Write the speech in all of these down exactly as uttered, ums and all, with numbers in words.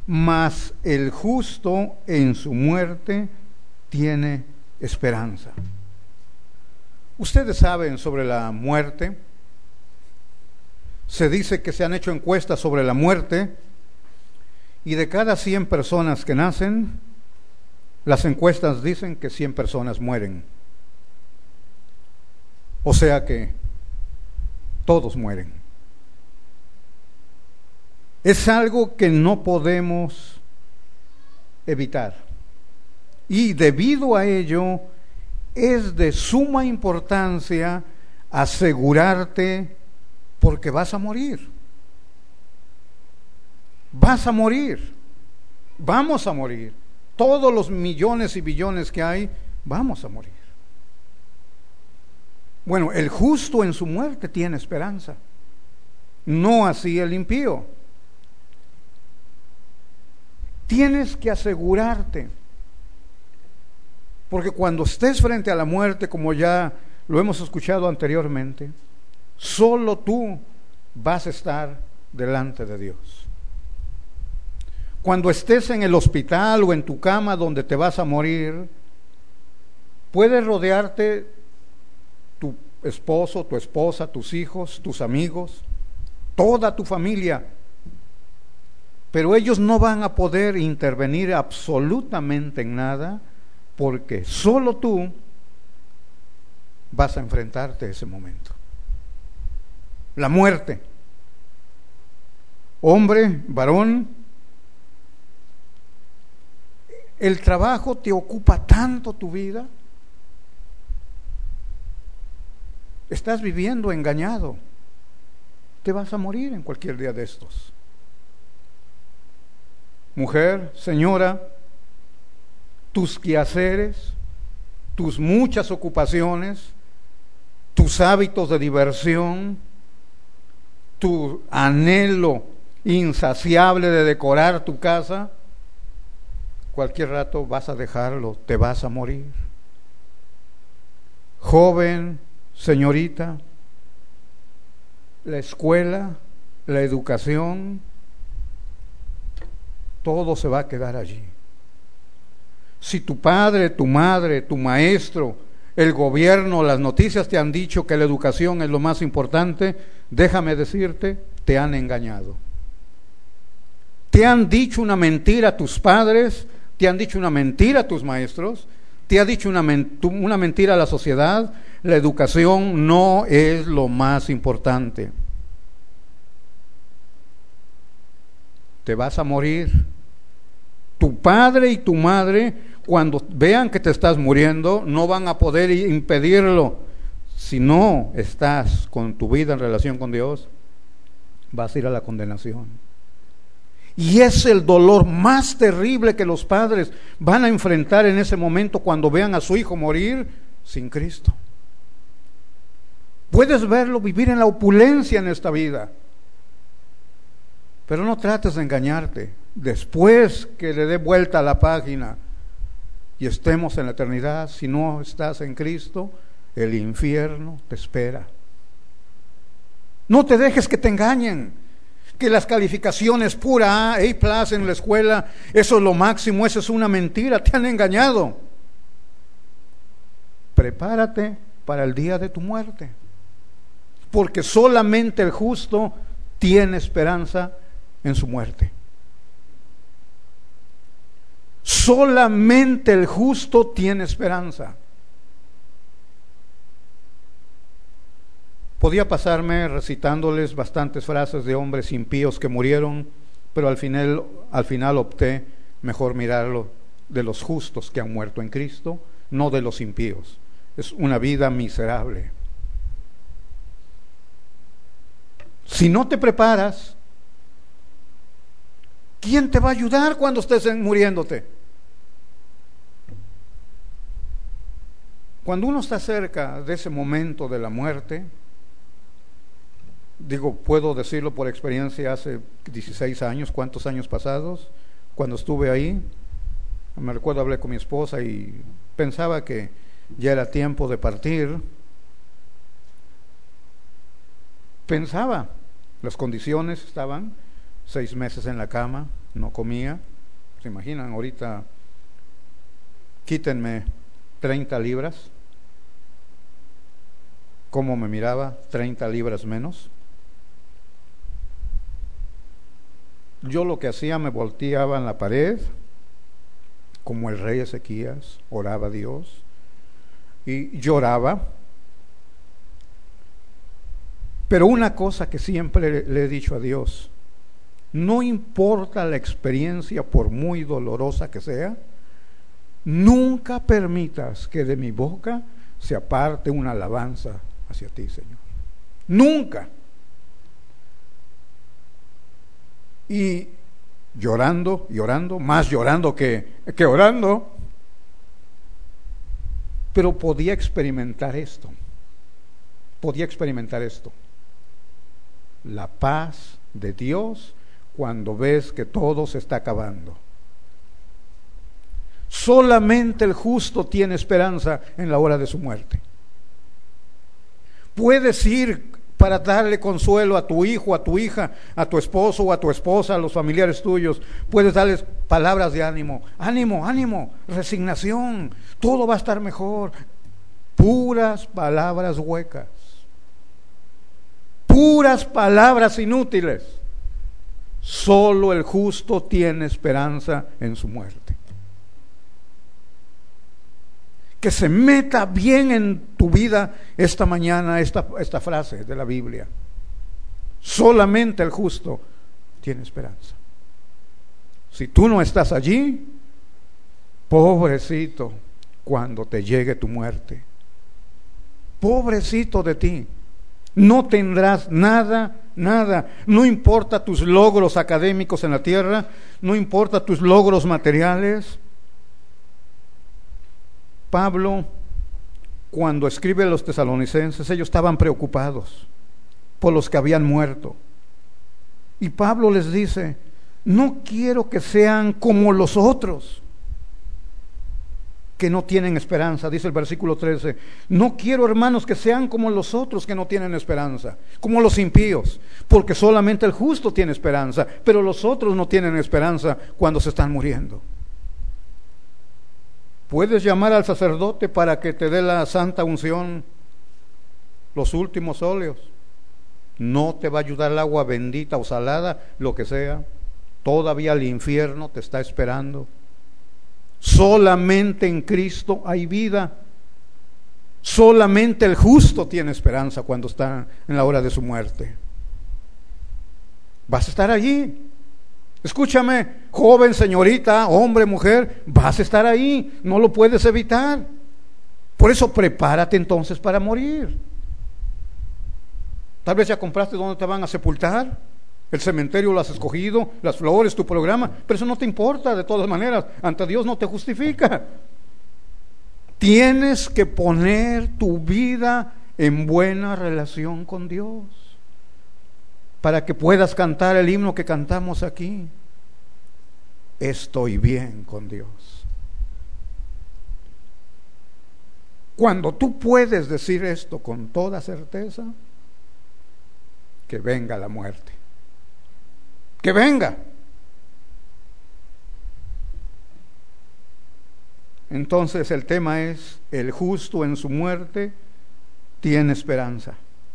mas el justo en su muerte tiene esperanza. Ustedes saben sobre la muerte. Se dice que se han hecho encuestas sobre la muerte y de cada cien personas que nacen, las encuestas dicen que cien personas mueren. O sea que todos mueren. Es algo que no podemos evitar. Y debido a ello, es de suma importancia asegurarte, porque vas a morir. Vas a morir. Vamos a morir. Todos los millones y billones que hay, vamos a morir. Bueno, el justo en su muerte tiene esperanza. No así el impío. Tienes que asegurarte, porque cuando estés frente a la muerte, como ya lo hemos escuchado anteriormente, solo tú vas a estar delante de Dios. Cuando estés en el hospital o en tu cama donde te vas a morir, puedes rodearte tu esposo, tu esposa, tus hijos, tus amigos, toda tu familia, pero ellos no van a poder intervenir absolutamente en nada, porque solo tú vas a enfrentarte a ese momento. La muerte. Hombre, varón, el trabajo te ocupa tanto tu vida. Estás viviendo engañado. Te vas a morir en cualquier día de estos. Mujer, señora, tus quehaceres, tus muchas ocupaciones, tus hábitos de diversión, tu anhelo insaciable de decorar tu casa, cualquier rato vas a dejarlo, te vas a morir. Joven, señorita, la escuela, la educación, todo se va a quedar allí. Si tu padre, tu madre, tu maestro, el gobierno, las noticias te han dicho que la educación es lo más importante, déjame decirte, te han engañado. Te han dicho una mentira a tus padres, te han dicho una mentira a tus maestros, te ha dicho una, ment- una mentira a la sociedad. La educación no es lo más importante. Te vas a morir. Tu padre y tu madre, cuando vean que te estás muriendo, no van a poder impedirlo. Si no estás con tu vida en relación con Dios, vas a ir a la condenación. Y es el dolor más terrible que los padres van a enfrentar en ese momento cuando vean a su hijo morir sin Cristo. Puedes verlo vivir en la opulencia en esta vida, pero no trates de engañarte. Después que le dé vuelta a la página y estemos en la eternidad, si no estás en Cristo, el infierno te espera. No te dejes que te engañen, que las calificaciones pura A, A plus en la escuela, eso es lo máximo, eso es una mentira, te han engañado. Prepárate para el día de tu muerte, porque solamente el justo tiene esperanza en su muerte. Solamente el justo tiene esperanza. Podía pasarme recitándoles bastantes frases de hombres impíos que murieron, pero al final, al final opté mejor mirarlo de los justos que han muerto en Cristo, no de los impíos. Es una vida miserable. Si no te preparas, ¿quién te va a ayudar cuando estés muriéndote? Cuando uno está cerca de ese momento de la muerte, digo, puedo decirlo por experiencia, hace dieciséis años, ¿cuántos años pasados? Cuando estuve ahí, me recuerdo, hablé con mi esposa y pensaba que ya era tiempo de partir. Pensaba, las condiciones estaban, seis meses en la cama, no comía. ¿Se imaginan? Ahorita quítenme treinta libras. ¿Cómo me miraba? treinta libras menos. Yo lo que hacía, me volteaba en la pared, como el rey Ezequías, oraba a Dios y lloraba. Pero una cosa que siempre le he dicho a Dios: no importa la experiencia, por muy dolorosa que sea, nunca permitas que de mi boca se aparte una alabanza hacia ti, Señor. Nunca. Y llorando, llorando, más llorando que, que orando, pero podía experimentar esto, podía experimentar esto, la paz de Dios cuando ves que todo se está acabando. Solamente el justo tiene esperanza en la hora de su muerte. Puedes ir para darle consuelo a tu hijo, a tu hija, a tu esposo o a tu esposa, a los familiares tuyos. Puedes darles palabras de ánimo, ánimo, ánimo, resignación, todo va a estar mejor. Puras palabras huecas, puras palabras inútiles. Solo el justo tiene esperanza en su muerte. Que se meta bien en tu vida esta mañana esta, esta frase de la Biblia: solamente el justo tiene esperanza. Si tú no estás allí, pobrecito cuando te llegue tu muerte, pobrecito de ti, no tendrás nada, nada. No importa tus logros académicos en la tierra, no importa tus logros materiales. Pablo, cuando escribe a los tesalonicenses, ellos estaban preocupados por los que habían muerto. Y Pablo les dice: no quiero que sean como los otros, que no tienen esperanza. Dice el versículo trece: no quiero, hermanos, que sean como los otros que no tienen esperanza, como los impíos, porque solamente el justo tiene esperanza, pero los otros no tienen esperanza cuando se están muriendo. Puedes llamar al sacerdote para que te dé la santa unción, los últimos óleos. No te va a ayudar el agua bendita o salada, lo que sea. Todavía el infierno te está esperando. Solamente en Cristo hay vida. Solamente el justo tiene esperanza cuando está en la hora de su muerte. Vas a estar allí. Escúchame, joven, señorita, hombre, mujer, vas a estar ahí, no lo puedes evitar. Por eso prepárate entonces para morir. Tal vez ya compraste dónde te van a sepultar, el cementerio lo has escogido, las flores, tu programa, pero eso no te importa. De todas maneras, ante Dios no te justifica. Tienes que poner tu vida en buena relación con Dios, para que puedas cantar el himno que cantamos aquí: estoy bien con Dios. Cuando tú puedes decir esto con toda certeza, que venga la muerte, que venga. Entonces el tema es: el justo en su muerte tiene esperanza.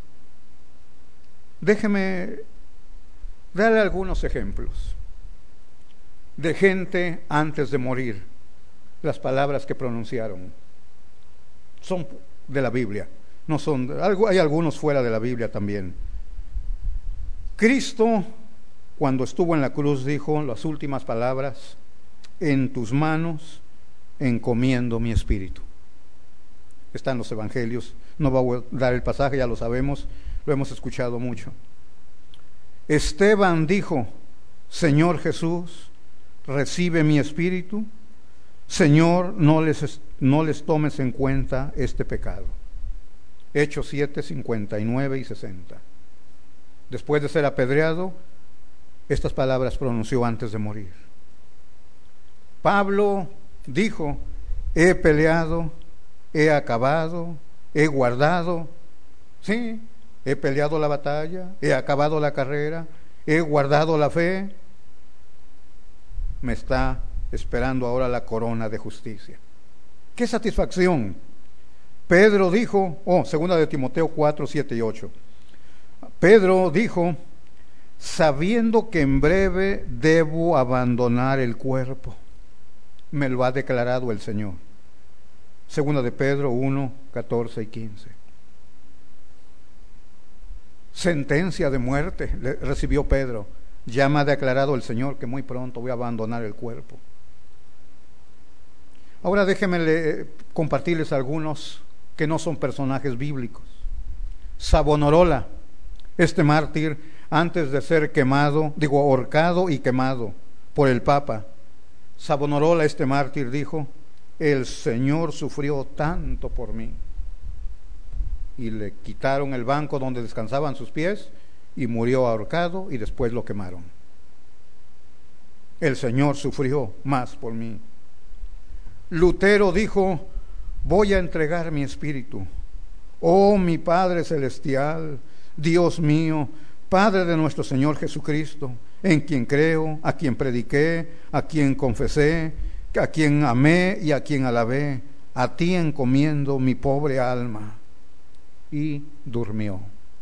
Déjeme darle algunos ejemplos de gente antes de morir. Las palabras que pronunciaron son de la Biblia, no son, hay algunos fuera de la Biblia también. Cristo, cuando estuvo en la cruz, dijo las últimas palabras: en tus manos encomiendo mi espíritu. Está en los evangelios, no voy a dar el pasaje, ya lo sabemos, lo hemos escuchado mucho. Esteban dijo: Señor Jesús, recibe mi espíritu. Señor, no les, no les tomes en cuenta este pecado. Hechos siete, cincuenta y nueve y sesenta. Después de ser apedreado, estas palabras pronunció antes de morir. Pablo dijo: he peleado, he acabado, he guardado, sí, he peleado la batalla, he acabado la carrera, he guardado la fe, me está esperando ahora la corona de justicia. ¡Qué satisfacción! Pedro dijo, oh, segunda de Timoteo cuatro, siete y ocho. Pedro dijo, sabiendo que en breve debo abandonar el cuerpo, me lo ha declarado el Señor. Segunda de Pedro uno, catorce y quince. Sentencia de muerte le recibió Pedro. Ya me ha declarado el Señor que muy pronto voy a abandonar el cuerpo. Ahora déjenme le, compartirles algunos que no son personajes bíblicos. Savonarola, este mártir, antes de ser quemado, digo ahorcado y quemado por el Papa, Savonarola, este mártir, dijo, el Señor sufrió tanto por mí. Y le quitaron el banco donde descansaban sus pies y murió ahorcado y después lo quemaron. El Señor sufrió más por mí. Lutero dijo, voy a entregar mi espíritu. Oh, mi Padre celestial, Dios mío, Padre de nuestro Señor Jesucristo, en quien creo, a quien prediqué, a quien confesé, a quien amé y a quien alabé, a ti encomiendo mi pobre alma. Y durmió.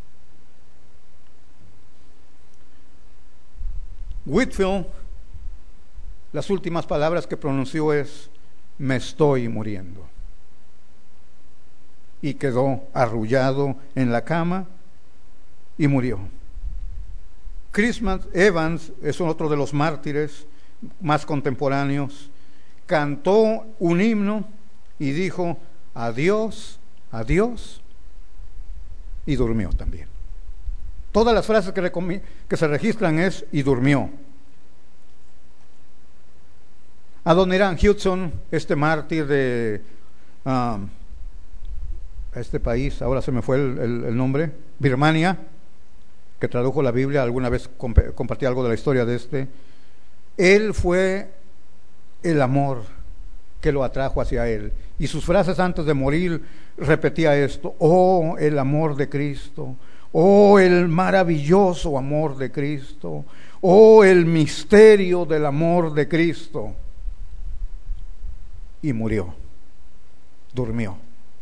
Whitefield, las últimas palabras que pronunció es, me estoy muriendo. Y quedó arrullado en la cama y murió. Chris Evans es otro de los mártires más contemporáneos. Cantó un himno y dijo, adiós, adiós, y durmió también. Todas las frases que, que se registran es, y durmió. Adoniram Hudson, este mártir de um, este país, ahora se me fue el, el, el nombre, Birmania, que tradujo la Biblia, alguna vez comp- compartí algo de la historia de este. Él fue el amor que lo atrajo hacia él. Y sus frases antes de morir repetía esto, oh, el amor de Cristo, oh, el maravilloso amor de Cristo, oh, el misterio del amor de Cristo. Y murió, durmió.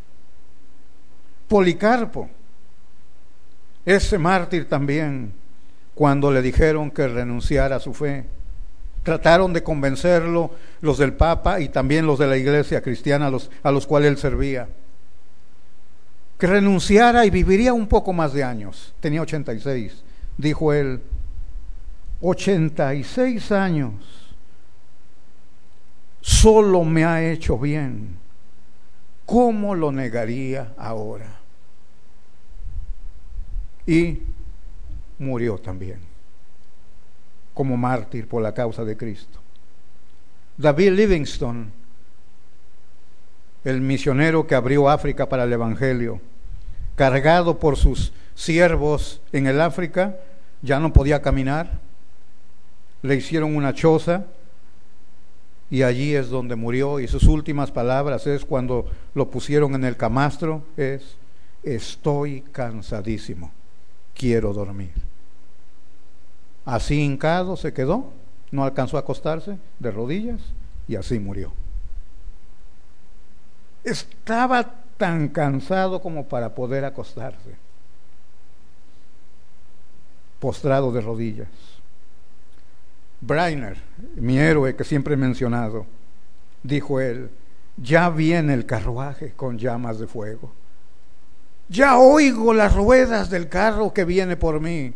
Policarpo, ese mártir también, cuando le dijeron que renunciara a su fe, trataron de convencerlo los del Papa y también los de la iglesia cristiana a los, a los cuales él servía, que renunciara y viviría un poco más de años. Tenía ochenta y seis, dijo él, ochenta y seis años, solo me ha hecho bien, ¿cómo lo negaría ahora? Y murió también, como mártir por la causa de Cristo. David Livingstone, el misionero que abrió África para el Evangelio, cargado por sus siervos en el África, ya no podía caminar, le hicieron una choza y allí es donde murió, y sus últimas palabras es cuando lo pusieron en el camastro, es, estoy cansadísimo, quiero dormir. Así hincado se quedó, no alcanzó a acostarse de rodillas y así murió. Estaba tan cansado como para poder acostarse, postrado de rodillas. Brainer, mi héroe que siempre he mencionado, dijo él, ya viene el carruaje con llamas de fuego. Ya oigo las ruedas del carro que viene por mí.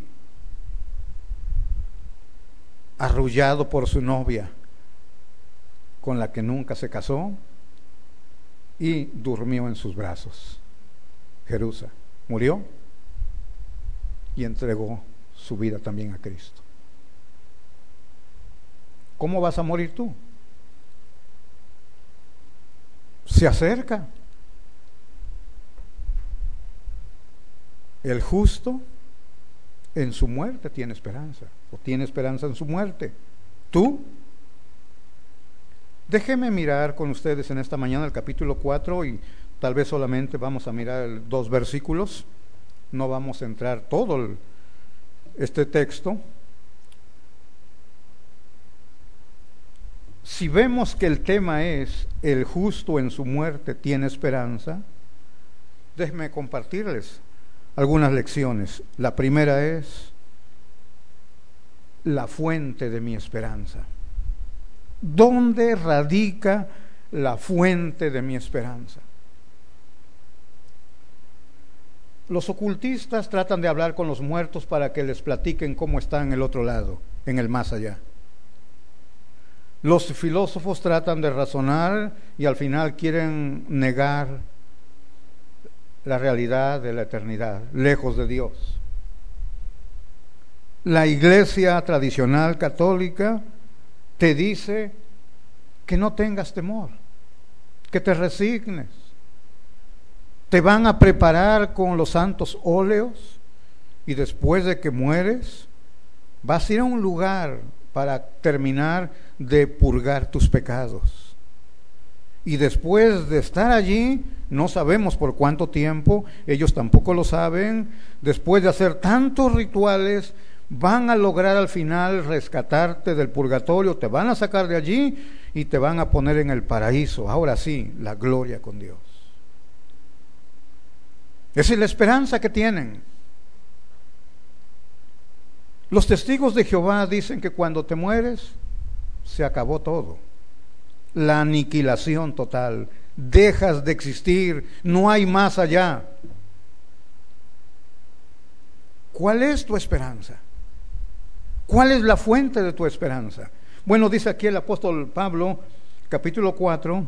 Arrullado por su novia, con la que nunca se casó, y durmió en sus brazos. Jerusa murió y entregó su vida también a Cristo. ¿Cómo vas a morir tú? Se acerca. El justo en su muerte tiene esperanza, o tiene esperanza en su muerte. ¿Tú? Déjeme mirar con ustedes en esta mañana el capítulo cuatro y tal vez solamente vamos a mirar el, dos versículos. No vamos a entrar todo el, este texto, Si vemos que el tema es el justo en su muerte tiene esperanza, déjenme compartirles algunas lecciones. La primera es la fuente de mi esperanza. ¿Dónde radica la fuente de mi esperanza? Los ocultistas tratan de hablar con los muertos para que les platiquen cómo están en el otro lado, en el más allá. Los filósofos tratan de razonar y al final quieren negar la realidad de la eternidad, lejos de Dios. La iglesia tradicional católica te dice que no tengas temor, que te resignes. Te van a preparar con los santos óleos y después de que mueres vas a ir a un lugar para terminar de purgar tus pecados. Y después de estar allí, no sabemos por cuánto tiempo, ellos tampoco lo saben, después de hacer tantos rituales, van a lograr al final rescatarte del purgatorio, te van a sacar de allí y te van a poner en el paraíso. Ahora sí, la gloria con Dios. Esa es la esperanza que tienen. Los testigos de Jehová dicen que cuando te mueres, se acabó todo. La aniquilación total. Dejas de existir, no hay más allá. ¿Cuál es tu esperanza? ¿Cuál es la fuente de tu esperanza? Bueno, dice aquí el apóstol Pablo, capítulo cuatro,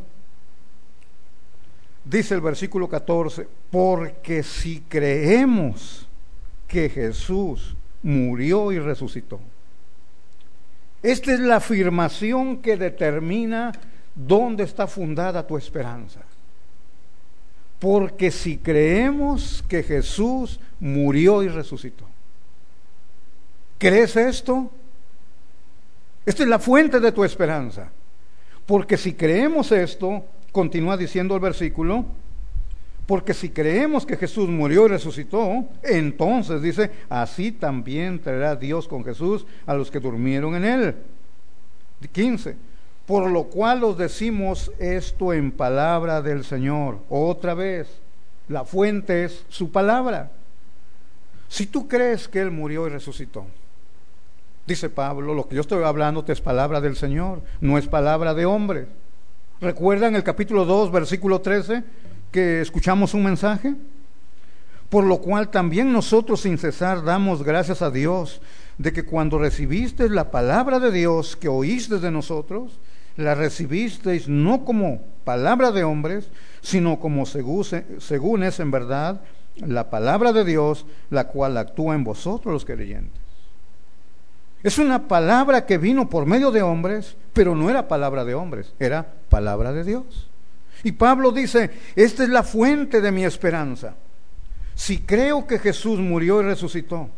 dice el versículo catorce, porque si creemos que Jesús murió y resucitó. Esta es la afirmación que determina dónde está fundada tu esperanza. Porque si creemos que Jesús murió y resucitó. ¿Crees esto? Esta es la fuente de tu esperanza. Porque si creemos esto, continúa diciendo el versículo, porque si creemos que Jesús murió y resucitó, entonces dice, así también traerá Dios con Jesús a los que durmieron en él. quince. Por lo cual os decimos esto en palabra del Señor. Otra vez, la fuente es su palabra. Si tú crees que Él murió y resucitó, dice Pablo, lo que yo estoy hablando es palabra del Señor, no es palabra de hombre. ¿Recuerdan el capítulo dos, versículo trece, que escuchamos un mensaje? Por lo cual también nosotros sin cesar damos gracias a Dios de que cuando recibisteis la palabra de Dios que oísteis de nosotros, la recibisteis no como palabra de hombres, sino como según, según es en verdad la palabra de Dios, la cual actúa en vosotros los creyentes. Es una palabra que vino por medio de hombres, pero no era palabra de hombres, era palabra de Dios. Y Pablo dice, esta es la fuente de mi esperanza. Si creo que Jesús murió y resucitó,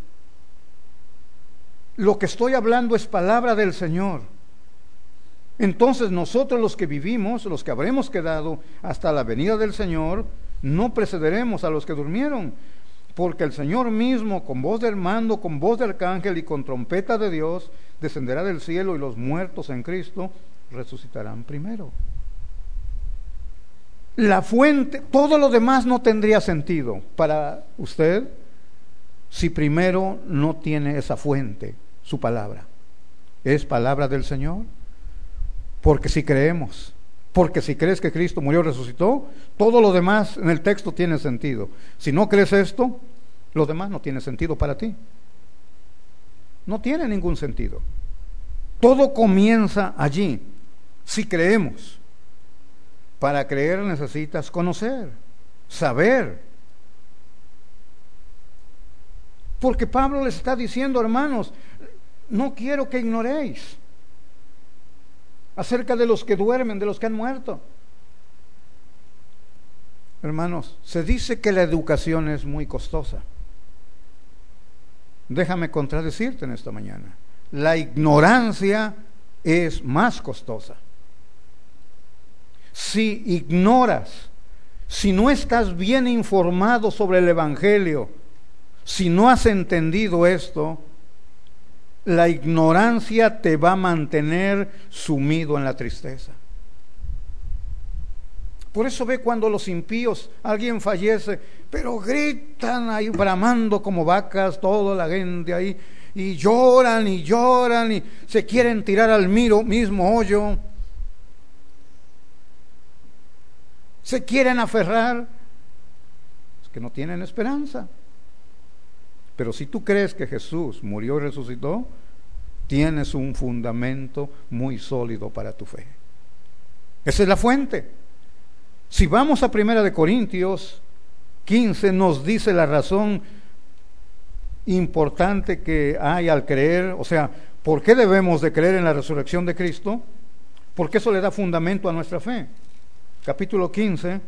lo que estoy hablando es palabra del Señor. Entonces nosotros los que vivimos, los que habremos quedado hasta la venida del Señor, no precederemos a los que durmieron, porque el Señor mismo, con voz del mando, con voz de arcángel y con trompeta de Dios, descenderá del cielo y los muertos en Cristo resucitarán primero. La fuente, todo lo demás no tendría sentido para usted si primero no tiene esa fuente, su palabra. ¿Es palabra del Señor? Porque si creemos, porque si crees que Cristo murió y resucitó, todo lo demás en el texto tiene sentido. Si no crees esto, lo demás no tiene sentido para ti. No tiene ningún sentido. Todo comienza allí, si creemos. Para creer necesitas conocer, saber. Porque Pablo les está diciendo, hermanos, no quiero que ignoréis acerca de los que duermen, de los que han muerto. Hermanos, se dice que la educación es muy costosa. Déjame contradecirte en esta mañana. La ignorancia es más costosa. Si ignoras, si no estás bien informado sobre el Evangelio, si no has entendido esto, La ignorancia te va a mantener sumido en la tristeza. Por eso ve cuando los impíos, alguien fallece, pero gritan ahí bramando como vacas, toda la gente ahí, y lloran y lloran y se quieren tirar al miro, mismo hoyo, se quieren aferrar, es que no tienen esperanza. Pero si tú crees que Jesús murió y resucitó, tienes un fundamento muy sólido para tu fe. Esa es la fuente. Si vamos a Primera de Corintios quince, nos dice la razón importante que hay al creer, o sea, ¿por qué debemos de creer en la resurrección de Cristo? Porque eso le da fundamento a nuestra fe. Capítulo quince.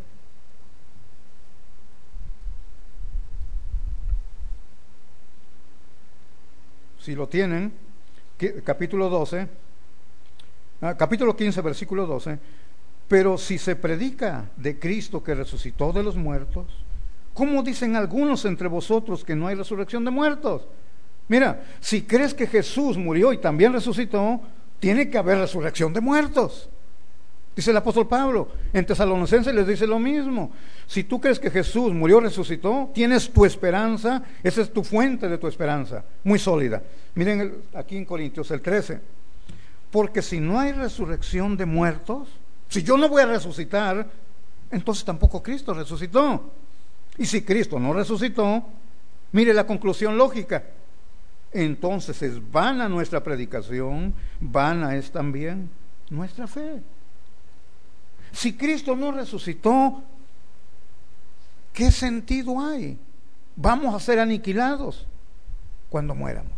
Si lo tienen, capítulo doce, ah, capítulo quince, versículo doce. Pero si se predica de Cristo que resucitó de los muertos, ¿cómo dicen algunos entre vosotros que no hay resurrección de muertos? Mira, si crees que Jesús murió y también resucitó, tiene que haber resurrección de muertos. Dice el apóstol Pablo, en Tesalonicenses les dice lo mismo. Si tú crees que Jesús murió y resucitó, tienes tu esperanza, esa es tu fuente de tu esperanza, muy sólida. Miren el, aquí en Corintios el trece, porque si no hay resurrección de muertos, si yo no voy a resucitar, entonces tampoco Cristo resucitó. Y si Cristo no resucitó, mire la conclusión lógica, entonces es vana nuestra predicación, vana es también nuestra fe. Si Cristo no resucitó, ¿qué sentido hay? Vamos a ser aniquilados cuando muéramos.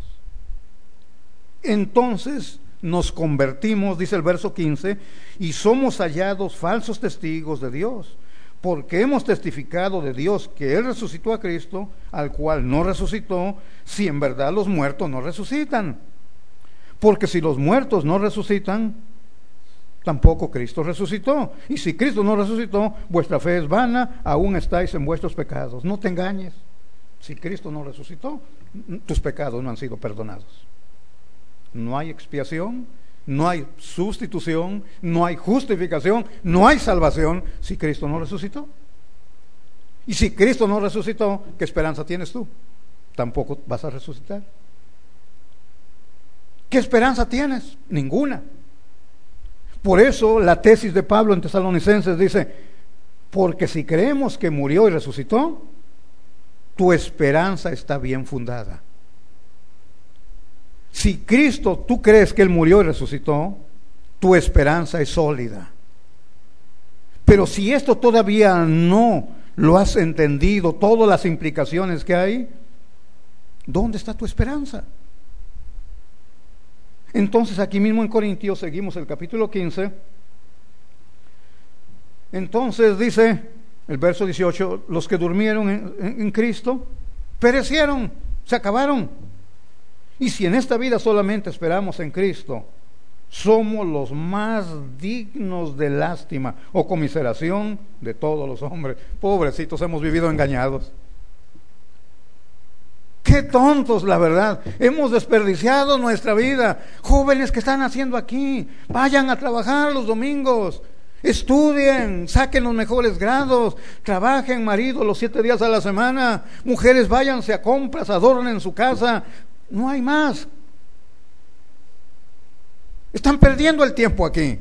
Entonces nos convertimos, dice el verso quince, y somos hallados falsos testigos de Dios, porque hemos testificado de Dios que Él resucitó a Cristo, al cual no resucitó, si en verdad los muertos no resucitan. Porque si los muertos no resucitan, tampoco Cristo resucitó. Y si Cristo no resucitó, vuestra fe es vana, aún estáis en vuestros pecados. No te engañes. Si Cristo no resucitó, tus pecados no han sido perdonados. No hay expiación, no hay sustitución, no hay justificación, no hay salvación si Cristo no resucitó. Y si Cristo no resucitó, ¿qué esperanza tienes tú? Tampoco vas a resucitar. ¿Qué esperanza tienes? Ninguna. Por eso la tesis de Pablo en Tesalonicenses dice, porque si creemos que murió y resucitó, tu esperanza está bien fundada. Si Cristo, tú crees que Él murió y resucitó, tu esperanza es sólida. Pero si esto todavía no lo has entendido, todas las implicaciones que hay, ¿dónde está tu esperanza? Entonces aquí mismo en Corintios, seguimos el capítulo quince, entonces dice el verso dieciocho, los que durmieron en, en, en Cristo, perecieron, se acabaron. Y si en esta vida solamente esperamos en Cristo, somos los más dignos de lástima o conmiseración de todos los hombres. Pobrecitos, hemos vivido engañados. Qué tontos, la verdad. Hemos desperdiciado nuestra vida. Jóvenes que están haciendo aquí, vayan a trabajar los domingos, estudien, saquen los mejores grados, trabajen, marido, los siete días a la semana. Mujeres, váyanse a compras, adornen su casa. No hay más. Están perdiendo el tiempo aquí.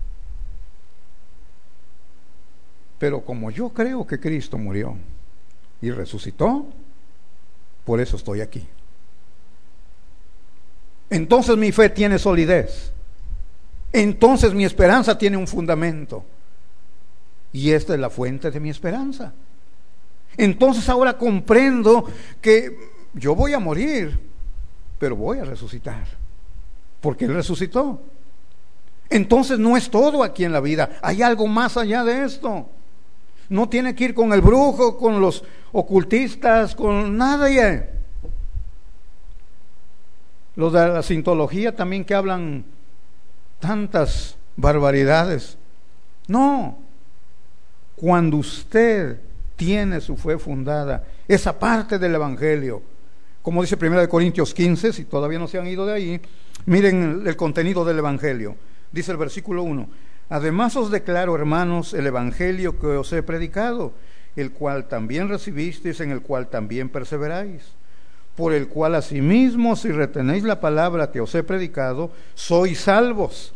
Pero como yo creo que Cristo murió y resucitó, por eso estoy aquí. Entonces mi fe tiene solidez. Entonces mi esperanza tiene un fundamento. Y esta es la fuente de mi esperanza. Entonces ahora comprendo que yo voy a morir, pero voy a resucitar, porque Él resucitó. Entonces no es todo aquí en la vida, hay algo más allá de esto. No tiene que ir con el brujo, con los ocultistas, con nadie. Los de la sintología también, que hablan tantas barbaridades. No, cuando usted tiene su fe fundada, esa parte del Evangelio, Como dice primera de Corintios quince, si todavía no se han ido de ahí, miren el, el contenido del Evangelio. Dice el versículo uno: además os declaro, hermanos, el Evangelio que os he predicado, el cual también recibisteis, en el cual también perseveráis, por el cual asimismo, si retenéis la palabra que os he predicado, sois salvos,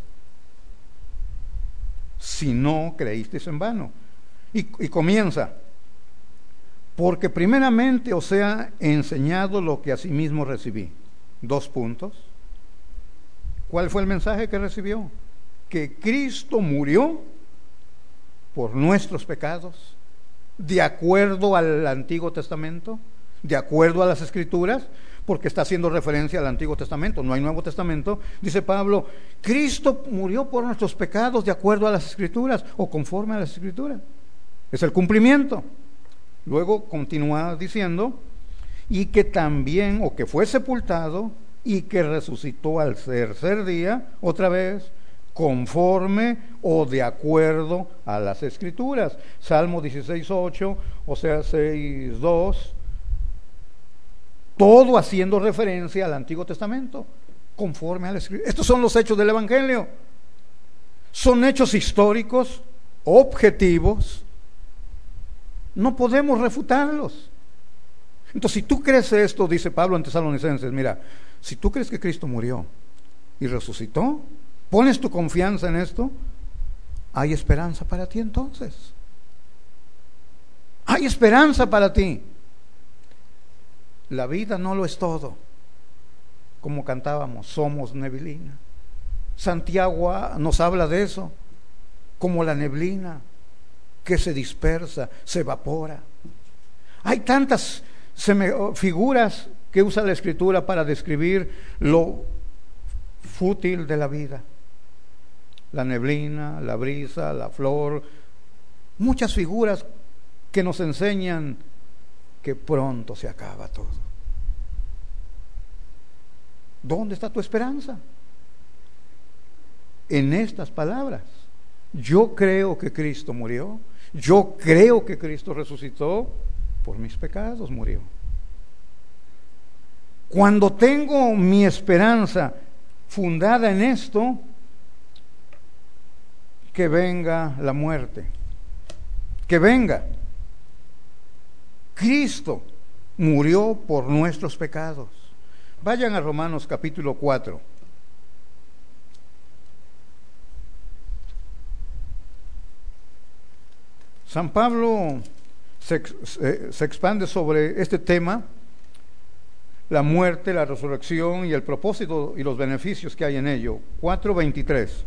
si no creísteis en vano. Y, y comienza: porque primeramente os he enseñado lo que asimismo recibí. Dos puntos. ¿Cuál fue el mensaje que recibió? Que Cristo murió por nuestros pecados, de acuerdo al Antiguo Testamento, de acuerdo a las Escrituras, porque está haciendo referencia al Antiguo Testamento, no hay Nuevo Testamento. Dice Pablo, Cristo murió por nuestros pecados de acuerdo a las Escrituras, o conforme a las Escrituras. Es el cumplimiento. Luego continúa diciendo, y que también, o que fue sepultado, y que resucitó al tercer día, otra vez, conforme o de acuerdo a las Escrituras. Salmo dieciséis ocho, o sea, seis dos, todo haciendo referencia al Antiguo Testamento, conforme a la Escritura. Estos son los hechos del Evangelio. Son hechos históricos, objetivos, no podemos refutarlos. Entonces, si tú crees esto, dice Pablo en Tesalonicenses, mira, si tú crees que Cristo murió y resucitó, pones tu confianza en esto, hay esperanza para ti entonces. Hay esperanza para ti. La vida no lo es todo. Como cantábamos, somos neblina. Santiago nos habla de eso, como la neblina que se dispersa, se evapora. Hay tantas figuras que usa la Escritura para describir lo fútil de la vida. La neblina, la brisa, la flor, muchas figuras que nos enseñan que pronto se acaba todo. ¿Dónde está tu esperanza? En estas palabras. Yo creo que Cristo murió. Yo creo que Cristo resucitó, por mis pecados murió. Cuando tengo mi esperanza fundada en esto, que venga la muerte, que venga. Cristo murió por nuestros pecados. Vayan a Romanos capítulo cuatro. San Pablo se, se, se expande sobre este tema, la muerte, la resurrección y el propósito y los beneficios que hay en ello. cuatro veintitrés.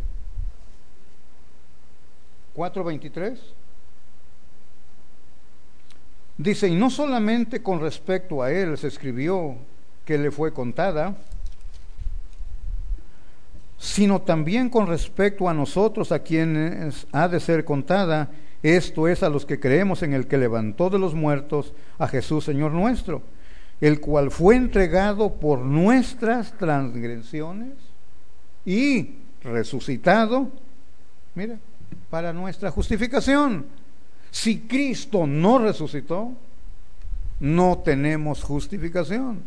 cuatro veintitrés. Dice, y no solamente con respecto a él se escribió que le fue contada, sino también con respecto a nosotros, a quienes ha de ser contada, esto es, a los que creemos en el que levantó de los muertos a Jesús, Señor nuestro, el cual fue entregado por nuestras transgresiones y resucitado, mira, para nuestra justificación. Si Cristo no resucitó, no tenemos justificación.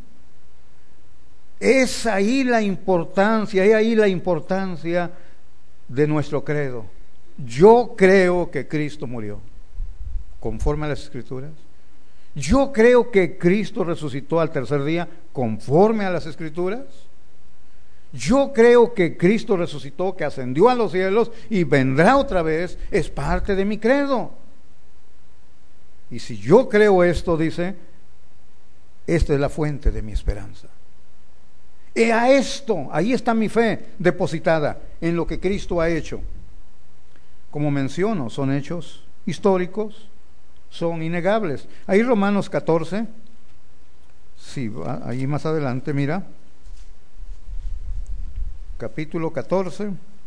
Es ahí la importancia, es ahí la importancia de nuestro credo. Yo creo que Cristo murió, conforme a las Escrituras. Yo creo que Cristo resucitó al tercer día, conforme a las Escrituras. Yo creo que Cristo resucitó, que ascendió a los cielos y vendrá otra vez, es parte de mi credo. Y si yo creo esto, dice, esta es la fuente de mi esperanza. Y a esto, ahí está mi fe depositada en lo que Cristo ha hecho. Como menciono, son hechos históricos, son innegables. Ahí Romanos catorce, sí, ahí más adelante, mira, capítulo catorce,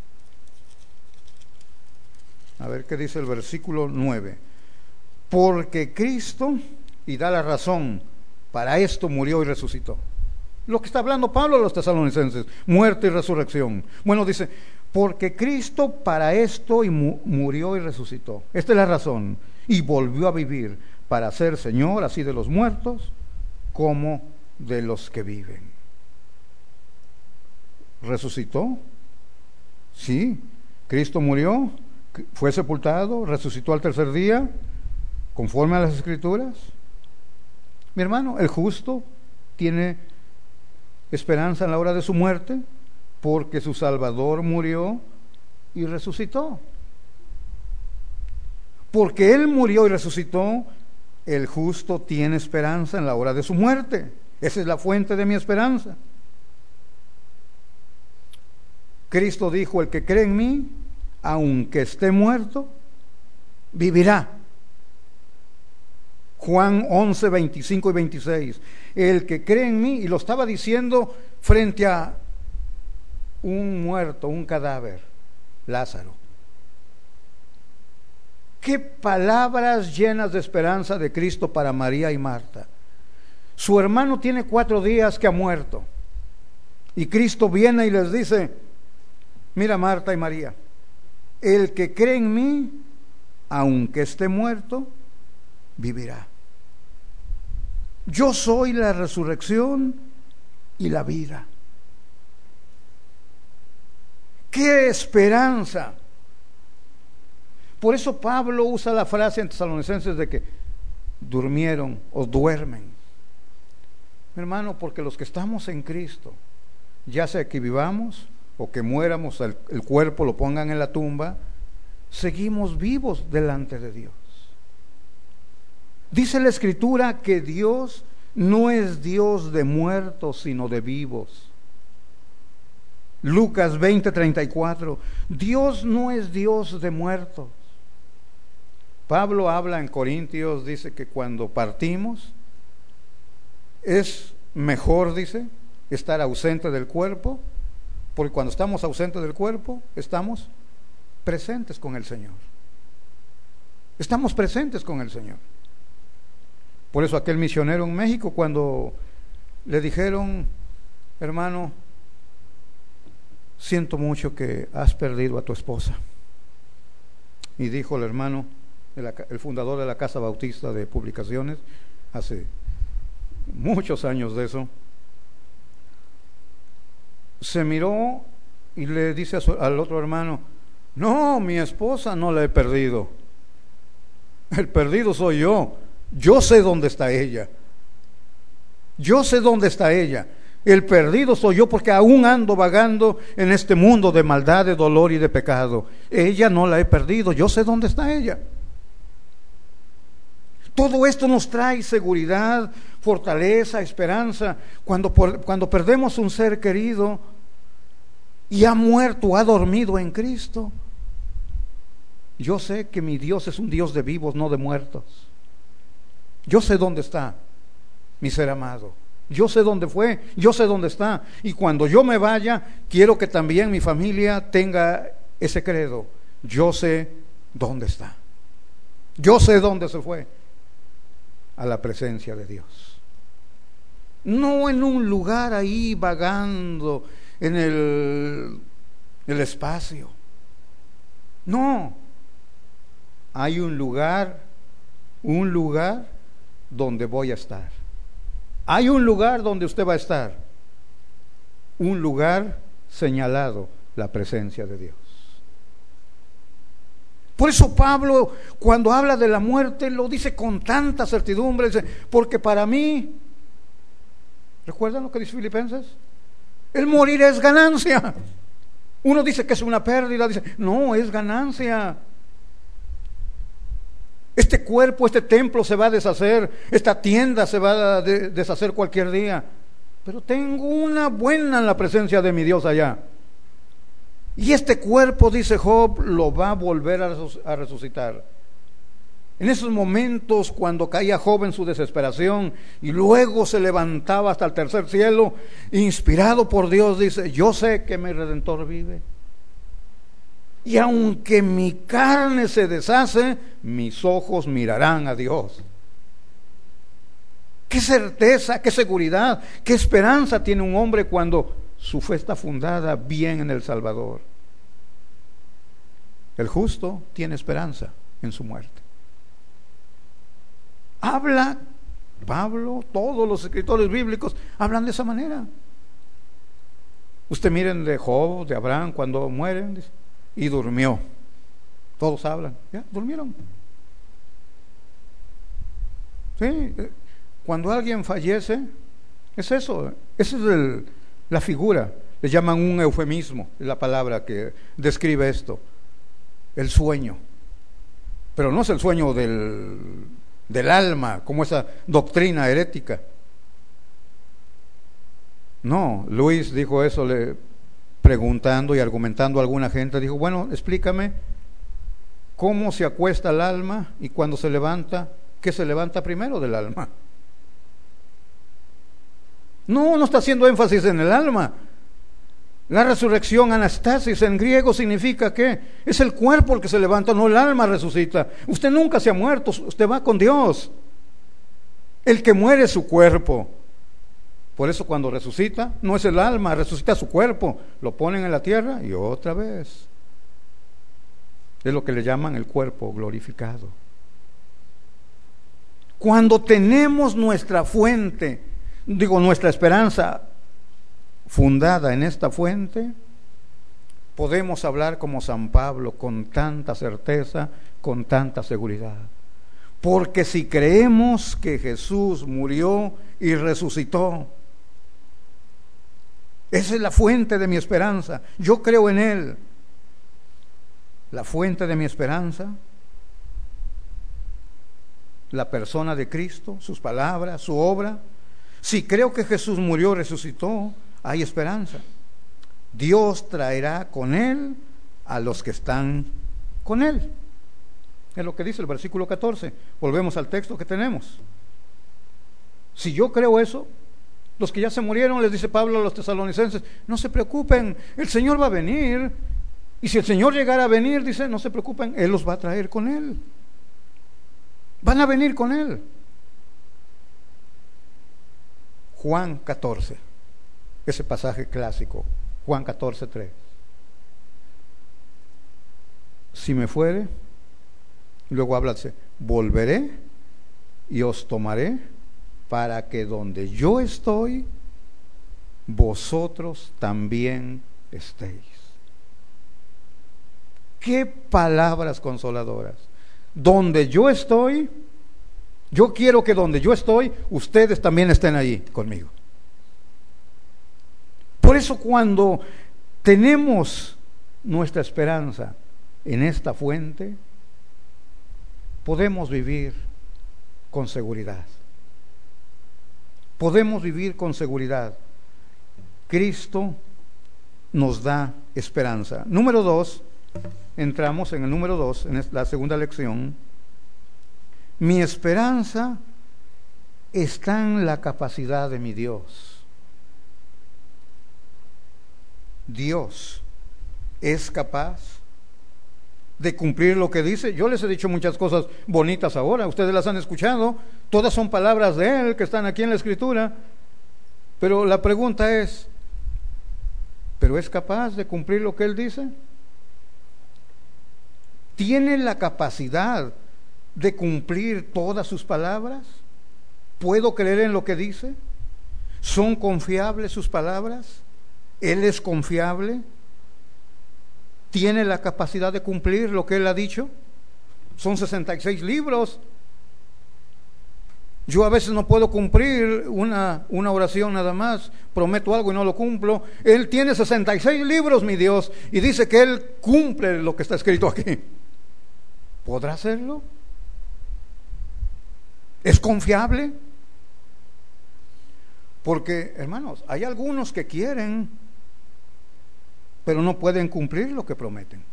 a ver qué dice el versículo nueve. Porque Cristo, y da la razón, para esto murió y resucitó. Lo que está hablando Pablo a los tesalonicenses, muerte y resurrección. Bueno, dice, porque Cristo para esto y mu- murió y resucitó. Esta es la razón. Y volvió a vivir para ser Señor, así de los muertos como de los que viven. ¿Resucitó? Sí. Cristo murió, fue sepultado, resucitó al tercer día, conforme a las Escrituras. Mi hermano, el justo tiene esperanza en la hora de su muerte, porque su Salvador murió y resucitó. Porque Él murió y resucitó, el justo tiene esperanza en la hora de su muerte. Esa es la fuente de mi esperanza. Cristo dijo: el que cree en mí, aunque esté muerto, vivirá. Juan once, veinticinco y veintiséis. El que cree en mí, y lo estaba diciendo frente a un muerto, un cadáver, Lázaro. Qué palabras llenas de esperanza de Cristo para María y Marta. Su hermano tiene cuatro días que ha muerto, y Cristo viene y les dice: mira, Marta y María, el que cree en mí, aunque esté muerto, vivirá. Yo soy la resurrección y la vida. ¡Qué esperanza! Por eso Pablo usa la frase en Tesalonicenses de que durmieron o duermen. Mi hermano, porque los que estamos en Cristo, ya sea que vivamos o que muéramos, el, el cuerpo lo pongan en la tumba, seguimos vivos delante de Dios. Dice la Escritura que Dios no es Dios de muertos, sino de vivos. Lucas veinte, treinta y cuatro. Dios no es Dios de muertos. Pablo habla en Corintios, dice que cuando partimos es mejor, dice, estar ausente del cuerpo, porque cuando estamos ausentes del cuerpo, estamos presentes con el Señor. Estamos presentes con el Señor. Por eso aquel misionero en México, cuando le dijeron: hermano, siento mucho que has perdido a tu esposa. Y dijo el hermano, el, el fundador de la Casa Bautista de Publicaciones, hace muchos años de eso, se miró y le dice a su, al otro hermano: no, mi esposa no la he perdido, el perdido soy yo. Yo sé dónde está ella. Yo sé dónde está ella. El perdido soy yo, porque aún ando vagando en este mundo de maldad, de dolor y de pecado. Ella no la he perdido. Yo sé dónde está ella. Todo esto nos trae seguridad, fortaleza, esperanza. Cuando, cuando perdemos un ser querido y ha muerto, ha dormido en Cristo, yo sé que mi Dios es un Dios de vivos, no de muertos. Yo sé dónde está mi ser amado. Yo sé dónde fue, yo sé dónde está. Y cuando yo me vaya, quiero que también mi familia tenga ese credo: yo sé dónde está. Yo sé dónde se fue. A la presencia de Dios. No en un lugar ahí vagando en el, el espacio. No. Hay un lugar, un lugar donde voy a estar. Hay un lugar donde usted va a estar. Un lugar señalado: la presencia de Dios. Por eso Pablo, cuando habla de la muerte, lo dice con tanta certidumbre, dice: porque para mí, ¿recuerdan lo que dice Filipenses? El morir es ganancia. Uno dice que es una pérdida, dice: no, es ganancia. Este cuerpo, este templo se va a deshacer, esta tienda se va a de- deshacer cualquier día, pero tengo una buena en la presencia de mi Dios allá. Y este cuerpo, dice Job, lo va a volver a, resuc- a resucitar. En esos momentos, cuando caía Job en su desesperación y luego se levantaba hasta el tercer cielo, inspirado por Dios, dice: yo sé que mi Redentor vive. Y aunque mi carne se deshace, mis ojos mirarán a Dios. Qué certeza, qué seguridad, qué esperanza tiene un hombre cuando su fe está fundada bien en el Salvador. El justo tiene esperanza en su muerte. Habla Pablo, todos los escritores bíblicos hablan de esa manera. Usted miren de Job, de Abraham, cuando mueren, dice, y durmió. Todos hablan, ya, durmieron. Sí, cuando alguien fallece, es eso, esa es el, la figura, le llaman un eufemismo, es la palabra que describe esto, el sueño. Pero no es el sueño del, del alma, como esa doctrina herética. No, Luis dijo eso, le, preguntando y argumentando a alguna gente, dijo, bueno, explícame cómo se acuesta el alma y cuando se levanta, ¿qué se levanta primero del alma? No, no está haciendo énfasis en el alma. La resurrección, anastasis, en griego significa que es el cuerpo el que se levanta, no el alma resucita. Usted nunca se ha muerto, usted va con Dios. El que muere es su cuerpo. Por eso cuando resucita, no es el alma, resucita su cuerpo. Lo ponen en la tierra y otra vez. Es lo que le llaman el cuerpo glorificado. Cuando tenemos nuestra fuente, digo nuestra esperanza fundada en esta fuente, podemos hablar como San Pablo con tanta certeza, con tanta seguridad. Porque si creemos que Jesús murió y resucitó, esa es la fuente de mi esperanza. Yo creo en Él. La fuente de mi esperanza, la persona de Cristo, sus palabras, su obra. Si creo que Jesús murió y resucitó, hay esperanza. Dios traerá con Él a los que están con Él. Es lo que dice el versículo catorce. Volvemos al texto que tenemos. Si yo creo eso, los que ya se murieron, les dice Pablo a los tesalonicenses, no se preocupen, el Señor va a venir. Y si el Señor llegara a venir, dice, no se preocupen, Él los va a traer con Él. Van a venir con Él. Juan catorce, ese pasaje clásico, Juan catorce, tres. Si me fuere, luego habla, dice, volveré y os tomaré para que donde yo estoy, vosotros también estéis. Qué palabras consoladoras. Donde yo estoy, yo quiero que donde yo estoy, ustedes también estén allí conmigo. Por eso cuando tenemos nuestra esperanza en esta fuente, podemos vivir con seguridad. Podemos vivir con seguridad. Cristo nos da esperanza. Número dos, entramos en el número dos, en la segunda lección. Mi esperanza está en la capacidad de mi Dios. Dios es capaz de cumplir lo que dice. Yo les he dicho muchas cosas bonitas ahora, ustedes las han escuchado, todas son palabras de Él que están aquí en la Escritura, pero la pregunta es, ¿pero es capaz de cumplir lo que Él dice? ¿Tiene la capacidad de cumplir todas sus palabras? ¿Puedo creer en lo que dice? ¿Son confiables sus palabras? ¿Él es confiable? ¿Tiene la capacidad de cumplir lo que Él ha dicho? Son sesenta y seis libros. Yo a veces no puedo cumplir una, una oración nada más, prometo algo y no lo cumplo. Él tiene sesenta y seis libros, mi Dios, y dice que Él cumple lo que está escrito aquí. ¿Podrá hacerlo? ¿Es confiable? Porque, hermanos, hay algunos que quieren, pero no pueden cumplir lo que prometen.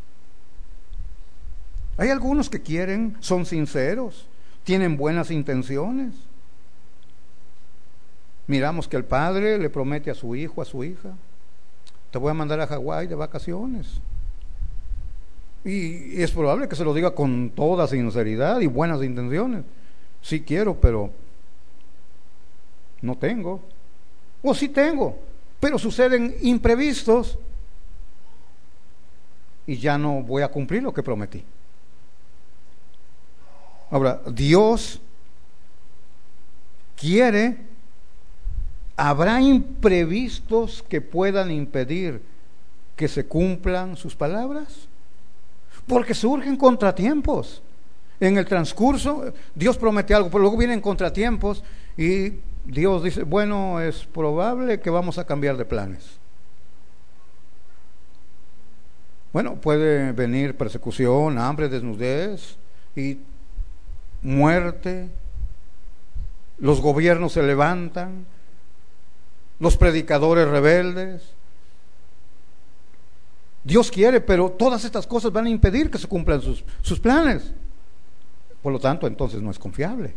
Hay algunos que quieren, son sinceros, tienen buenas intenciones. Miramos que el padre le promete a su hijo, a su hija, te voy a mandar a Hawái de vacaciones. Y es probable que se lo diga con toda sinceridad y buenas intenciones. Sí quiero, pero no tengo. O sí tengo, pero suceden imprevistos y ya no voy a cumplir lo que prometí. Ahora, Dios quiere, ¿habrá imprevistos que puedan impedir que se cumplan sus palabras? Porque surgen contratiempos. En el transcurso, Dios promete algo, pero luego vienen contratiempos y Dios dice, bueno, es probable que vamos a cambiar de planes. Bueno, puede venir persecución, hambre, desnudez y muerte. Los gobiernos se levantan, los predicadores rebeldes. Dios quiere, pero todas estas cosas van a impedir que se cumplan sus, sus planes. Por lo tanto, entonces no es confiable.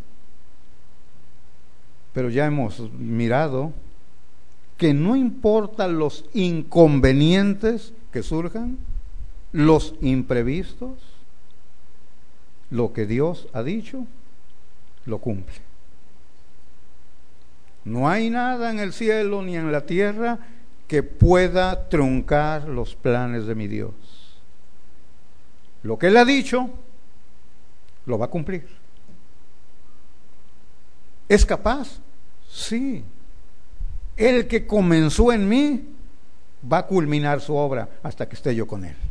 Pero ya hemos mirado que no importa los inconvenientes que surjan, los imprevistos, lo que Dios ha dicho, lo cumple. No hay nada en el cielo ni en la tierra que pueda truncar los planes de mi Dios. Lo que Él ha dicho, lo va a cumplir. ¿Es capaz? Sí. El que comenzó en mí va a culminar su obra hasta que esté yo con Él.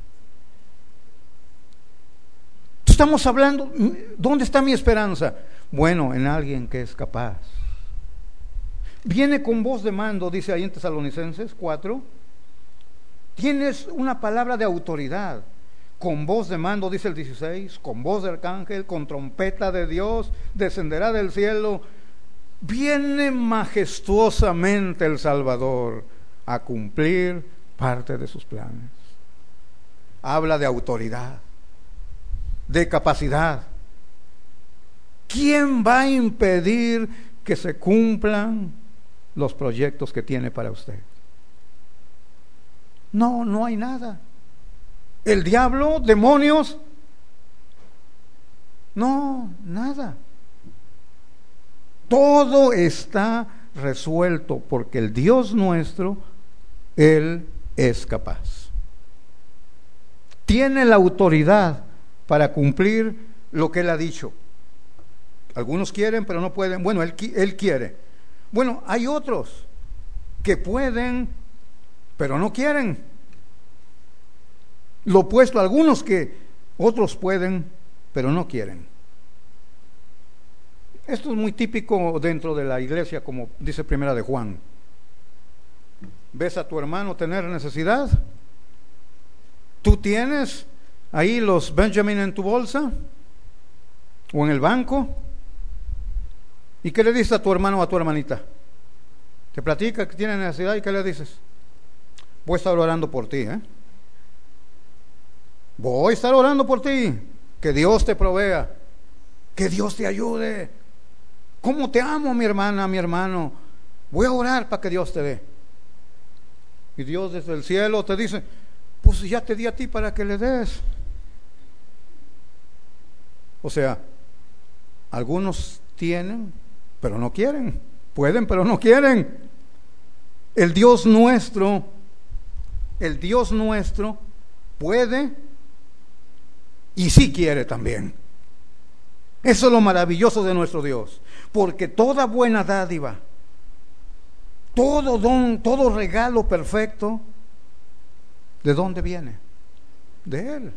Estamos hablando, ¿dónde está mi esperanza? Bueno, en alguien que es capaz. Viene con voz de mando, dice ahí en Tesalonicenses cuatro. Tienes una palabra de autoridad. Con voz de mando, dice el dieciséis, con voz de arcángel, con trompeta de Dios, descenderá del cielo. Viene majestuosamente el Salvador a cumplir parte de sus planes. Habla de autoridad, de capacidad. ¿Quién va a impedir que se cumplan los proyectos que tiene para usted? No, no hay nada. El diablo, demonios, no, nada. Todo está resuelto porque el Dios nuestro, Él es capaz. Tiene la autoridad para cumplir lo que Él ha dicho. Algunos quieren, pero no pueden. Bueno, Él, él quiere. Bueno, hay otros que pueden, pero no quieren. Lo opuesto, algunos que otros pueden, pero no quieren. Esto es muy típico dentro de la iglesia, como dice Primera de Juan. ¿Ves a tu hermano tener necesidad? ¿Tú tienes ahí los Benjamin en tu bolsa? ¿O en el banco? ¿Y qué le dices a tu hermano o a tu hermanita? Te platica que tiene necesidad y ¿qué le dices? Voy a estar orando por ti, ¿eh? Voy a estar orando por ti, que Dios te provea, que Dios te ayude. ¿Cómo te amo, mi hermana, mi hermano? Voy a orar para que Dios te dé. Y Dios desde el cielo te dice, pues ya te di a ti para que le des. O sea, algunos tienen, pero no quieren. Pueden, pero no quieren. El Dios nuestro, el Dios nuestro puede y sí quiere también. Eso es lo maravilloso de nuestro Dios, porque toda buena dádiva, todo don, todo regalo perfecto, ¿de dónde viene? De Él.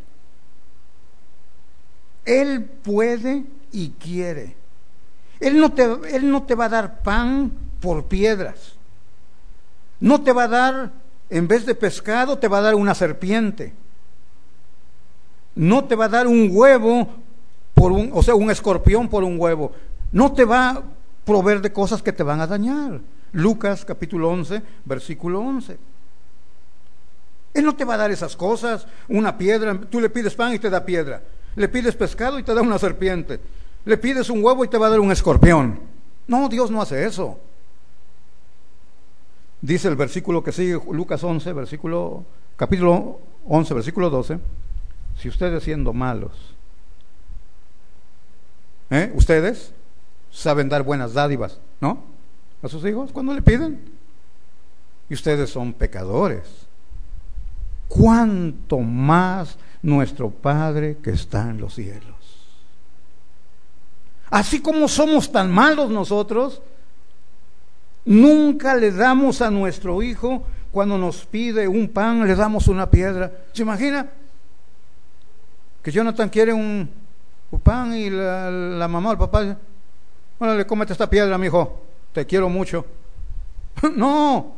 Él puede y quiere. Él no te, Él no te va a dar pan por piedras. No te va a dar, en vez de pescado, te va a dar una serpiente. No te va a dar un huevo por un, o sea, un escorpión por un huevo. No te va a proveer de cosas que te van a dañar. Lucas capítulo once, versículo once. Él no te va a dar esas cosas, una piedra, tú le pides pan y te da piedra. Le pides pescado y te da una serpiente. Le pides un huevo y te va a dar un escorpión. No, Dios no hace eso. Dice el versículo que sigue, Lucas once, versículo, capítulo once, versículo doce. Si ustedes siendo malos, ¿eh? ustedes saben dar buenas dádivas, ¿no? A sus hijos cuando le piden. Y ustedes son pecadores. ¿Cuánto más nuestro Padre que está en los cielos? Así como somos tan malos nosotros, Nunca le damos a nuestro hijo, cuando nos pide un pan, le damos una piedra. ¿Se imagina? Que Jonathan quiere un, un pan y la, la mamá o el papá dice: órale, cómete esta piedra, mijo, te quiero mucho. No.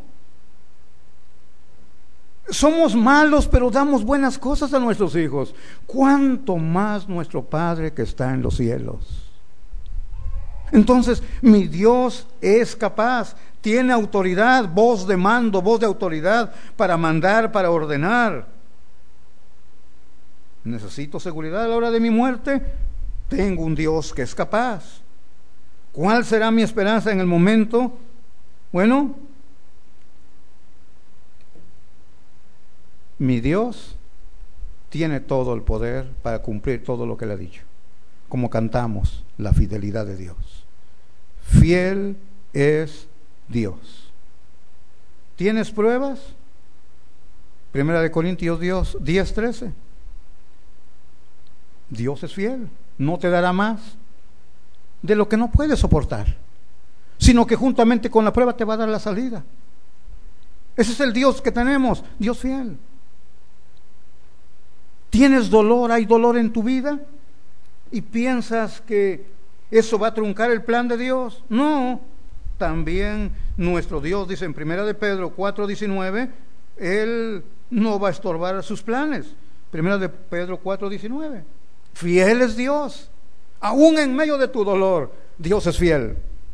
Somos malos, pero damos buenas cosas a nuestros hijos. ¿Cuánto más nuestro Padre que está en los cielos? Entonces, mi Dios es capaz, tiene autoridad, voz de mando, voz de autoridad para mandar, para ordenar. ¿Necesito seguridad a la hora de mi muerte? Tengo un Dios que es capaz. ¿Cuál será mi esperanza en el momento? Bueno, mi Dios tiene todo el poder para cumplir todo lo que le ha dicho. Como cantamos, la fidelidad de Dios. Fiel es Dios. ¿Tienes pruebas? Primera de Corintios diez, trece. Dios es fiel, no te dará más de lo que no puedes soportar, sino que juntamente con la prueba te va a dar la salida. Ese es el Dios que tenemos, Dios fiel. ¿Tienes dolor? ¿Hay dolor en tu vida? ¿Y piensas que eso va a truncar el plan de Dios? No. También nuestro Dios, dice en Primera de Pedro cuatro diecinueve, Él no va a estorbar sus planes. Primera de Pedro cuatro diecinueve. Fiel es Dios. Aún en medio de tu dolor, Dios es fiel.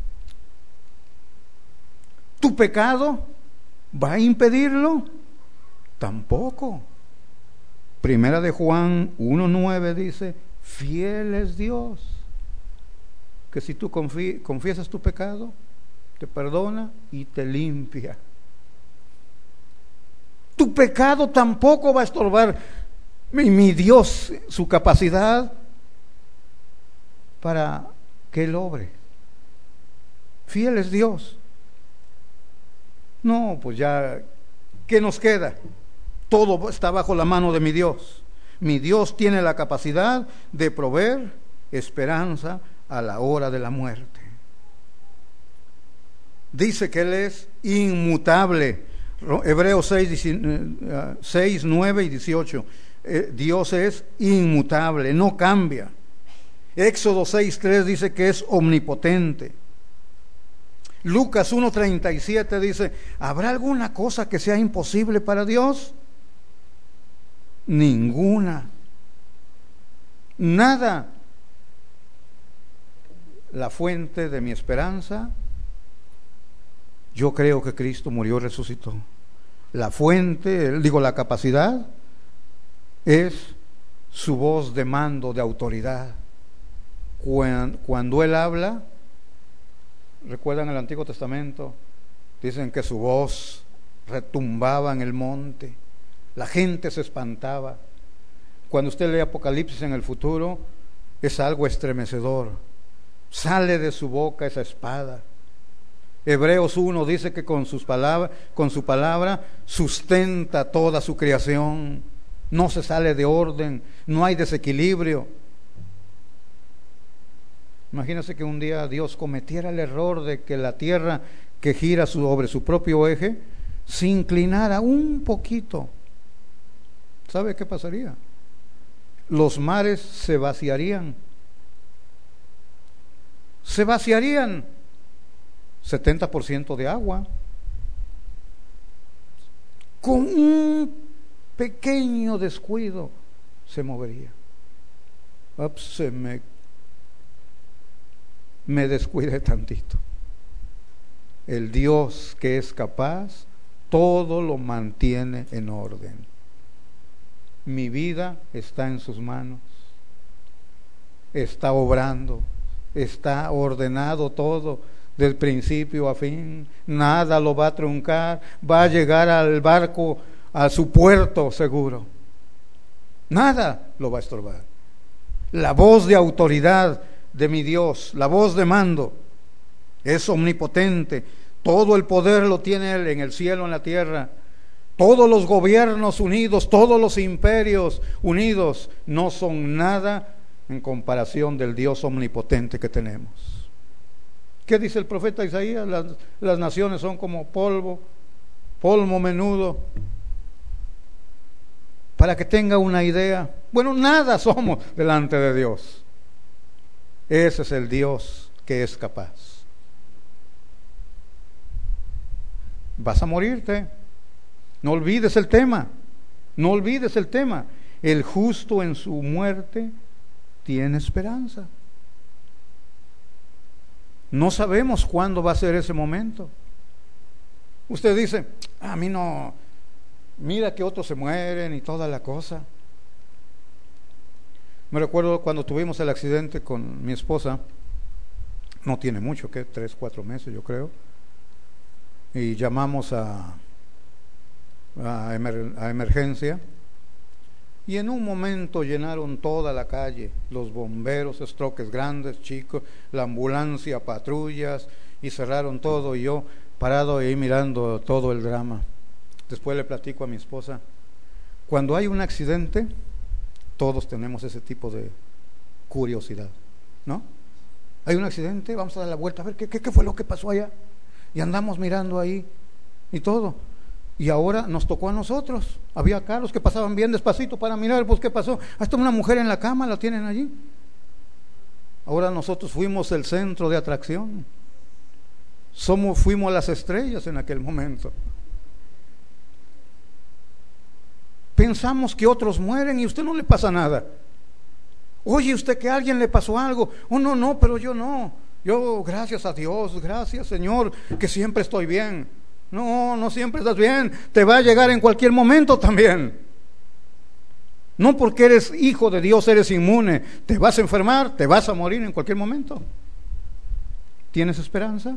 ¿Tu pecado va a impedirlo? Tampoco. Primera de Juan uno nueve dice: fiel es Dios, que si tú confi- confiesas tu pecado, te perdona y te limpia. Tu pecado tampoco va a estorbar mi, mi Dios, su capacidad para que Él obre. Fiel es Dios. No, pues ya, ¿qué nos queda? Todo está bajo la mano de mi Dios. Mi Dios tiene la capacidad de proveer esperanza a la hora de la muerte. Dice que Él es inmutable. Hebreos seis, nueve y dieciocho. Eh, Dios es inmutable, no cambia. Éxodo seis, tres dice que es omnipotente. Lucas uno treinta y siete dice: ¿habrá alguna cosa que sea imposible para Dios? Ninguna. Nada. La fuente de mi esperanza, yo creo que Cristo murió y resucitó. La fuente, digo, la capacidad es su voz de mando, de autoridad. Cuando, cuando Él habla, recuerdan el Antiguo Testamento, dicen que su voz retumbaba en el monte, la gente se espantaba. Cuando usted lee Apocalipsis en el futuro, es algo estremecedor. Sale de su boca esa espada. Hebreos uno dice que con sus palabras, con su palabra sustenta toda su creación. No se sale de orden, no hay desequilibrio. Imagínense que un día Dios cometiera el error de que la tierra, que gira sobre su propio eje, se inclinara un poquito. ¿Sabe qué pasaría? Los mares se vaciarían. Se vaciarían. setenta por ciento de agua. Con un pequeño descuido se movería. Ups, se me, me descuide tantito. El Dios que es capaz, todo lo mantiene en orden. Mi vida está en sus manos. Está obrando. Está ordenado todo, del principio a fin. Nada lo va a truncar. Va a llegar al barco, a su puerto seguro. Nada lo va a estorbar. La voz de autoridad de mi Dios, la voz de mando, es omnipotente. Todo el poder lo tiene Él en el cielo, en la tierra. Todos los gobiernos unidos, todos los imperios unidos no son nada en comparación del Dios omnipotente que tenemos. ¿Qué dice el profeta Isaías? Las, las naciones son como polvo, polvo menudo. Para que tenga una idea, bueno, nada somos delante de Dios. Ese es el Dios que es capaz. Vas a morirte. No olvides el tema. No olvides el tema. El justo en su muerte tiene esperanza. No sabemos cuándo va a ser ese momento. Usted dice, a mí no, mira que otros se mueren y toda la cosa. Me recuerdo cuando tuvimos el accidente con mi esposa, no tiene mucho, que tres, cuatro meses yo creo, y llamamos a, a, emer, a emergencia, y en un momento llenaron toda la calle, los bomberos, troques grandes, chicos, la ambulancia, patrullas, y cerraron todo, y yo parado ahí mirando todo el drama. Después le platico a mi esposa, cuando hay un accidente, todos tenemos ese tipo de curiosidad, ¿no? Hay un accidente, vamos a dar la vuelta, a ver qué, qué, qué fue lo que pasó allá, y andamos mirando ahí, y todo. Y ahora nos tocó a nosotros. Había carros que pasaban bien despacito para mirar, pues qué pasó. Hasta una mujer en la cama la tienen allí. Ahora nosotros fuimos el centro de atracción. Somos, fuimos las estrellas en aquel momento. Pensamos que otros mueren y a usted no le pasa nada. Oye, usted que a alguien le pasó algo. Oh, no, no, pero yo no. Yo, gracias a Dios, gracias Señor, que siempre estoy bien. No, no siempre estás bien, te va a llegar en cualquier momento también. No porque eres hijo de Dios eres inmune, te vas a enfermar, te vas a morir en cualquier momento. ¿Tienes esperanza?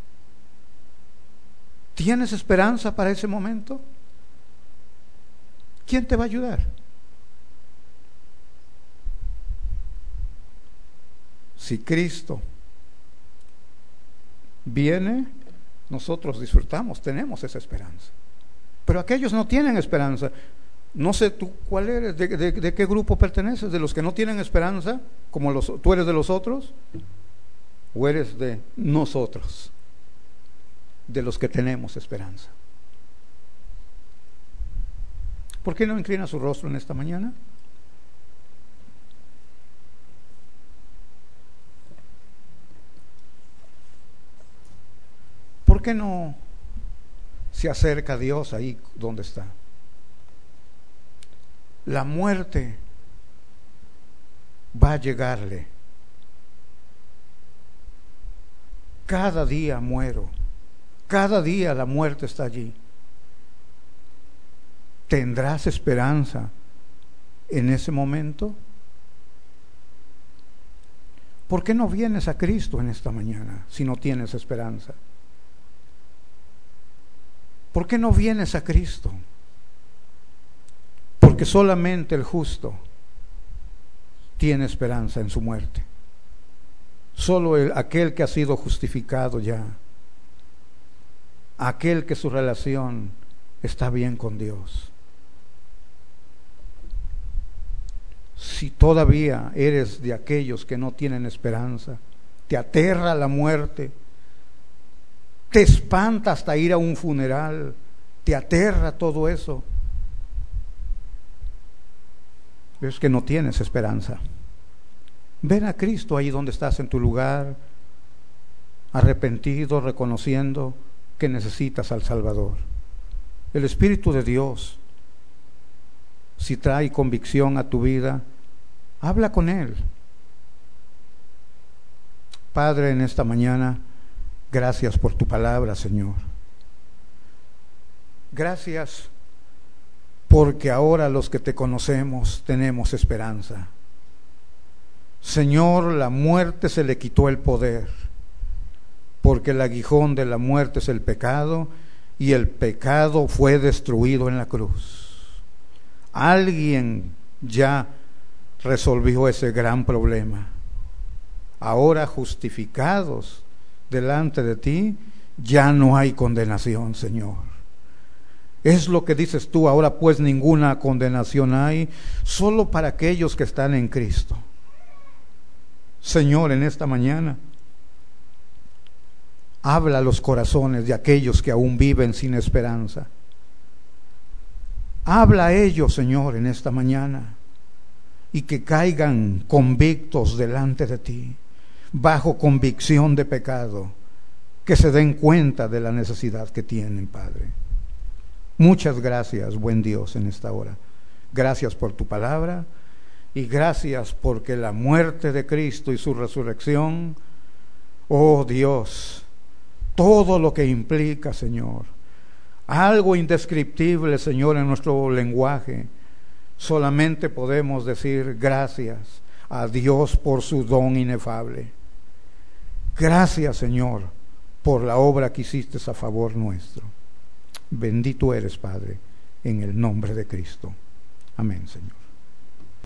¿Tienes esperanza para ese momento? ¿Quién te va a ayudar? Si Cristo viene, nosotros disfrutamos, tenemos esa esperanza. Pero aquellos no tienen esperanza. No sé tú cuál eres, de, de, de qué grupo perteneces, de los que no tienen esperanza, como los, tú eres de los otros, o eres de nosotros, de los que tenemos esperanza. ¿Por qué no inclina su rostro en esta mañana? ¿Por qué no se acerca a Dios ahí donde está? La muerte va a llegarle. Cada día muero. Cada día la muerte está allí. ¿Tendrás esperanza en ese momento? ¿Por qué no vienes a Cristo en esta mañana si no tienes esperanza? ¿Por qué no vienes a Cristo? Porque solamente el justo tiene esperanza en su muerte. Solo el, aquel que ha sido justificado ya, aquel que su relación está bien con Dios. Si todavía eres de aquellos que no tienen esperanza, te aterra la muerte, te espanta hasta ir a un funeral, te aterra todo eso, es que no tienes esperanza. Ven a Cristo ahí donde estás en tu lugar, arrepentido, reconociendo que necesitas al Salvador. El Espíritu de Dios, si trae convicción a tu vida, habla con Él. Padre, en esta mañana, gracias por tu palabra, Señor. Gracias porque ahora los que te conocemos tenemos esperanza. Señor, la muerte se le quitó el poder, porque el aguijón de la muerte es el pecado, y el pecado fue destruido en la cruz. Alguien ya resolvió ese gran problema. Ahora, justificados delante de ti, ya no hay condenación, Señor. Es lo que dices tú, ahora pues ninguna condenación hay, solo para aquellos que están en Cristo. Señor, en esta mañana Habla a los corazones de aquellos que aún viven sin esperanza. Habla a ellos, Señor, en esta mañana, y que caigan convictos delante de ti, bajo convicción de pecado, que se den cuenta de la necesidad que tienen, Padre. Muchas gracias, buen Dios, en esta hora. Gracias por tu palabra y gracias porque la muerte de Cristo y su resurrección, oh Dios, todo lo que implica, Señor, algo indescriptible, Señor, en nuestro lenguaje. Solamente podemos decir gracias a Dios por su don inefable. Gracias, Señor, por la obra que hiciste a favor nuestro. Bendito eres, Padre, en el nombre de Cristo. Amén, Señor.